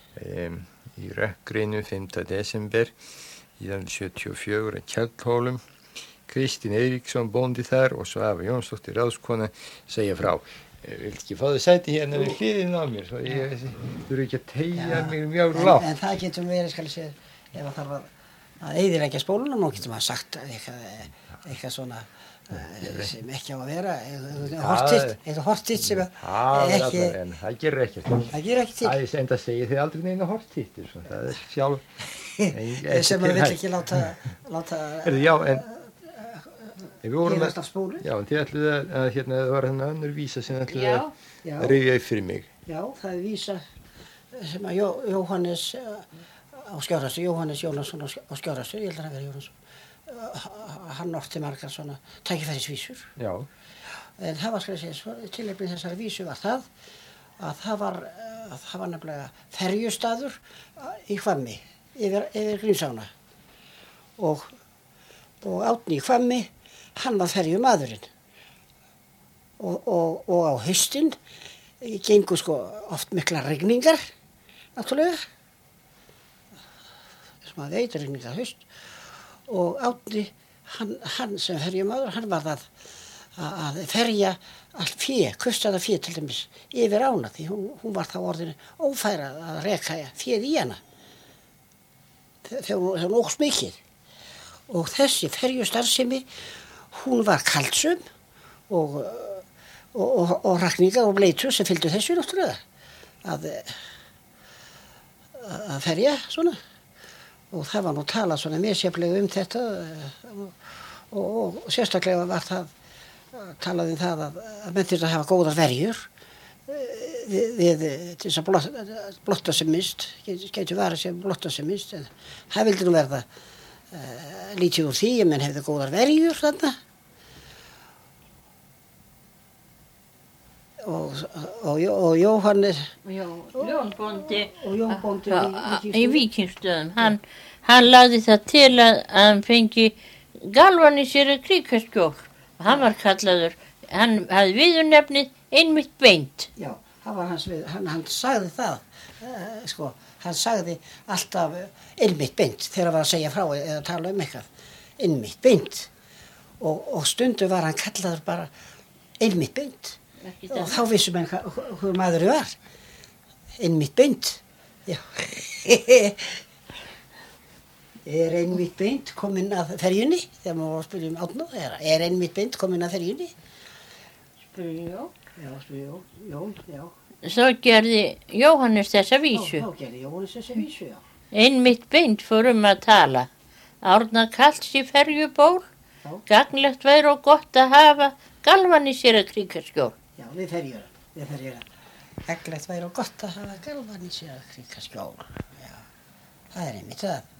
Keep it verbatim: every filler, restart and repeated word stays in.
um, í Rökkrinu fimmta desember nítján hundruð sjötíu og fjögur að Kjaldhólum. Kristín Eiríksson bóndi þar og Svava Jónsdóttir ráðskona segja frá. Vil ekki fá þið sæti hérna við hliðin á mér, svo ég þurfi ekki að teygja mig mjög lágt. En, en það getur verið, skal ég segja, ef það þarf að, að eyðileggja spóluna, nú getur maður sagt eitthvað, eitthvað svona uh, sem ekki á að vera, eitthvað hortitt sem ekki... En það gerir ekkert. Það gerir ekki til. Það er enda að segja þið aldrei neina hortittir, það er sjálf... sem maður vill ekki láta... láta Erðu, já, en... Gefast af spólu. Já, en þið ætluðu að, að hérna, það var hérna önnur vísa sem ætluðu að, að rifja upp fyrir mig. Já, það er vísa sem að Jó, Jóhannes á Skjárastur, Jóhannes Jónasson á Skjárastur, ég held að hann verið Jónasson, hann orti margar svona tækifærisvísur. Já. En það var, skal ég segja, tilefni þessari vísu var það, að það var, að það var nefnilega ferjustaður í Hvammi, yfir, yfir Grímsána. Og, og Árni í Hvammi, hann var ferjumaðurinn og, og, og á haustin gengu sko oft mikla rigningar, náttúrulega, sem að veit rigningar haust og Árni, hann, hann sem ferjumaður, hann var að, að ferja allt fjö, kustaða fjö til dæmis yfir ána því hún, hún var þá orðinu ófæra að reka fjöð í hana þegar hún óx mikið og þessi ferjustarfsemi hún var kaldsum og, og, og, og rakningar og bleitur sem fylgdu þessu náttúrulega að, að ferja svona og það var nú talað svona misjafnlega um þetta og, og, og sérstaklega var það talað um það að, að menn þurftu að hafa góðar verjur við, við til þess að blotta, blotta sem minnst, getur varað sem blotta sem minnst en það vildi nú verða Uh, lítið úr því, menn hefði góðar verjur þarna og, og, og Jóhannes Já, Jón bóndi og Jón bóndi í, í Víkingstöðum hann, hann lagði það til að, að hann fengi galvanísera kríkaskjól og hann var kallaður, hann hafði viðurnefnið einmitt beint. Já, það var hans við, hann, hann sagði það uh, sko hann sagði alltaf einmitt beint þegar hann var að segja frá eða tala um eitthvað. Einmitt beint. Og, og stundu var hann kallaður bara einmitt beint. Og þá vissum hann hvað maðurinn var. Einmitt beint. Já. Er einmitt beint kominn að ferjunni? Þegar maður var að spyrja um átna. Er, er einmitt beint kominn að ferjunni? Spurði Jón. Já, spurði Jón. Jón, já. Svo gerði Jóhannes þessa vísu. Já, þá gerði Jóhannes þessa vísu, já. Einmitt beint fór um að tala. Árna kalls í ferjuból, gagnlegt væri og gott að hafa galvanísera kríkaskjól. Já, við ferjur, við ferjur. Gagnlegt væri og gott að hafa galvanísera kríkaskjól. Já, það er einmitt það.